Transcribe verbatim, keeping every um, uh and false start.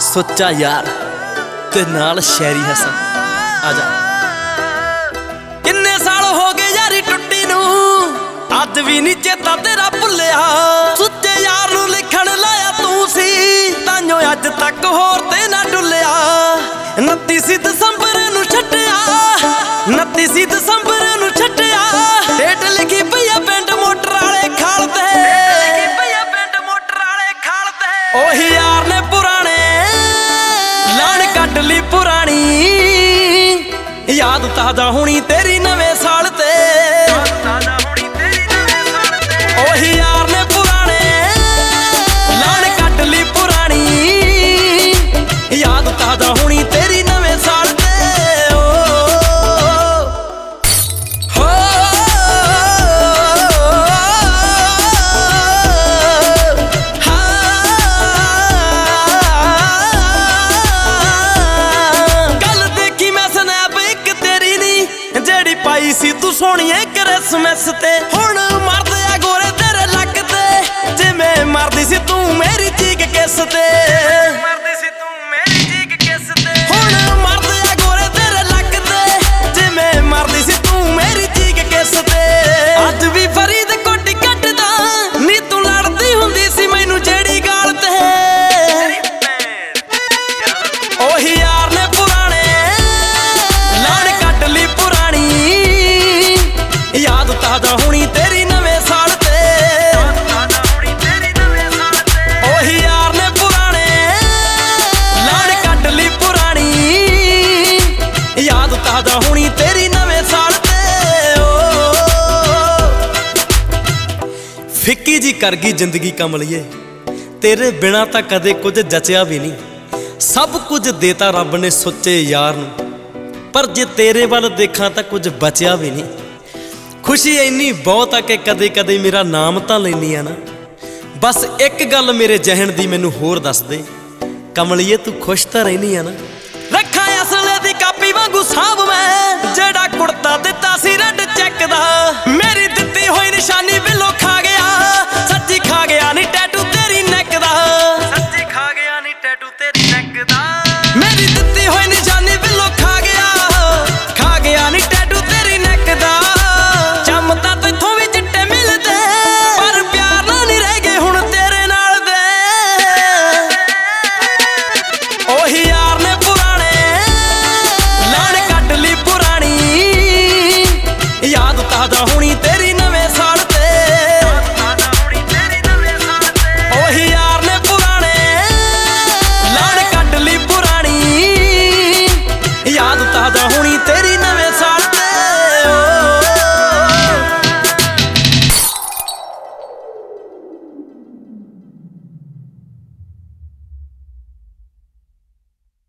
ਸੁੱਚਾ ਯਾਰ ਤੇ ਨਾਲ ਸ਼ੈਰੀ ਹਸਨ। ਆ ਜਾ। ਕਿੰਨੇ ਸਾਲ ਹੋ ਗਏ ਯਾਰੀ ਟੁੱਟੀ ਨੂੰ, ਅੱਜ ਵੀ ਨੀ ਚੇਤਾ ਤੇਰਾ ਭੁੱਲਿਆ। ਸੁੱਚੇ ਯਾਰ ਨੂੰ ਲਿਖਣ ਲਾਇਆ ਤੂੰ ਸੀ, ਤਾਂਯੋ ਅੱਜ ਤੱਕ ਹੋਰ ਤੇ ਨਾ ਡੁੱਲਿਆ। ਉਨੱਤੀ ਸੀ ਦਸੰਬਰ ਨੂੰ ਛੱਡਿਆ, ਉਨੱਤੀ ਸੀ ਦਸੰਬਰ ਨੂੰ ਛੱਡਿਆ। ਡੇਟ ਲਿਖੀ ਪਈ ਆ ਪਿੰਡ ਮੋਟਰ ਵਾਲੇ ਖਾਲ ਤੇ, ਉਹੀ ਯਾਰ ਨੇ ਪੁਰਾਣੇ ਲਾਣ ਕੱਢ ਲਈ ਪੁਰਾਣੀ। ਯਾਦ ਤਾਜ਼ਾ ਹੋਣੀ ਤੇਰੀ ਨਵੇਂ ਸਾਲ ਤੇ, ਉਹੀ ਯਾਰ ਨੇ ਪੁਰਾਣੇ ਲਾਣ ਕੱਢ ਲਈ ਪੁਰਾਣੀ। ਯਾਦ ਤਾਜ਼ਾ ਹੋਣੀ ਤੇਰੀ ਨਵੇਂ ਸਾਲ ਤੇ। ਪਾਈ ਸੀ ਤੂੰ ਸੋਹਣੀਏ ਕ੍ਰਿਸਮਸ ਤੇ, ਹੁਣ ਮਰਦੇ ਆ ਗੋਰੇ ਤੇਰੇ ਲੱਕ ਤੇ। ਜਿਵੇਂ ਮਰਦੀ ਸੀ ਤੂੰ ਮੇਰੀ ਚੀਕ ਕਿਸ ਤੇ, ਮਰਦੀ ਸੀ ਤੂੰ ਮੇਰੀ ਚੀਕ ਕਿਸ ਤੇ। ਹੁਣ ਮਰਦੇ ਆ ਗੋਰੇ ਤੇਰੇ ਲੱਕ ਤੇ, ਜਿਵੇਂ ਮਰਦੀ ਸੀ ਤੂੰ ਮੇਰੀ ਚੀਕ ਕਿਸ ਤੇ। ਅੱਜ ਵੀ ਫਰੀਦ ਕੋਟੀ ਕੱਟਦਾ ਨੀ ਤੂੰ ਲੜਦੀ ਹੁੰਦੀ ਸੀ ਮੈਨੂੰ ਜਿਹੜੀ ਗਾਲ ਤੇ। ਉਹੀ ਯਾਰ ਨੇ ਪੁਰਾਣੇ ਲਾਣ ਕੱਢ ਲਈ ਪੁਰਾਣੀ। ਯਾਦ ਤਾਜ਼ਾ ਹੋਣੀ ਤੇਰੀ ਨਵੇਂ ਸਾਲ ਤੇ, ਉਹੀ ਯਾਰ ਨੇ ਪੁਰਾਣੇ ਲਾਣ ਕੱਢ ਲਈ ਪੁਰਾਣੀ। ਯਾਦ ਤਾਜ਼ਾ ਹੋਣੀ ਤੇਰੀ ਨਵੇਂ ਸਾਲ ਤੇ। ਫਿੱਕੀ ਜੀ ਕਰ ਗਈ ਜ਼ਿੰਦਗੀ ਕਮਲੀਏ, ਤੇਰੇ ਬਿਨਾਂ ਤਾਂ ਕਦੇ ਕੁਝ ਜਚਿਆ ਵੀ ਨਹੀਂ। ਸਭ ਕੁਝ ਦੇਤਾ ਰੱਬ ਨੇ ਸੁੱਚੇ ਯਾਰ ਨੂੰ, ਪਰ ਜੇ ਤੇਰੇ ਵੱਲ ਦੇਖਾਂ ਤਾਂ ਕੁਝ ਬਚਿਆ ਵੀ ਨਹੀਂ। ਖੁਸ਼ੀ ਇੰਨੀ ਬਹੁਤ ਆ ਕਿ ਕਦੇ ਕਦੇ ਮੇਰਾ ਨਾਮ ਤਾਂ ਲੈਨੀ ਆ ਨਾ। ਬਸ ਇੱਕ ਗੱਲ ਮੇਰੇ ਜਹਨ ਦੀ ਮੈਨੂੰ ਹੋਰ ਦੱਸ ਦੇ, ਕਮਲੀਏ ਤੂੰ ਖੁਸ਼ ਤਾਂ ਰਹਿਨੀ ਆ ਨਾ। ਰੱਖਾਂ ਅਸਲੇ ਦੀ ਕਾਪੀ ਵਾਂਗੂ ਸਾਂਭ ਮੈਂ, ਜਿਹੜਾ ਕੁੜਤਾ ਦਿੱਤਾ ਸੀ ਰੈੱਡ ਚੈੱਕ ਦਾ। ਮੇਰੀ ਦਿੱਤੀ ਹੋਈ ਨਿਸ਼ਾਨੀ ਬਿੱਲੋ ਖਾ ਗਿਆ, ਸੱਚੀ ਖਾ ਗਿਆ।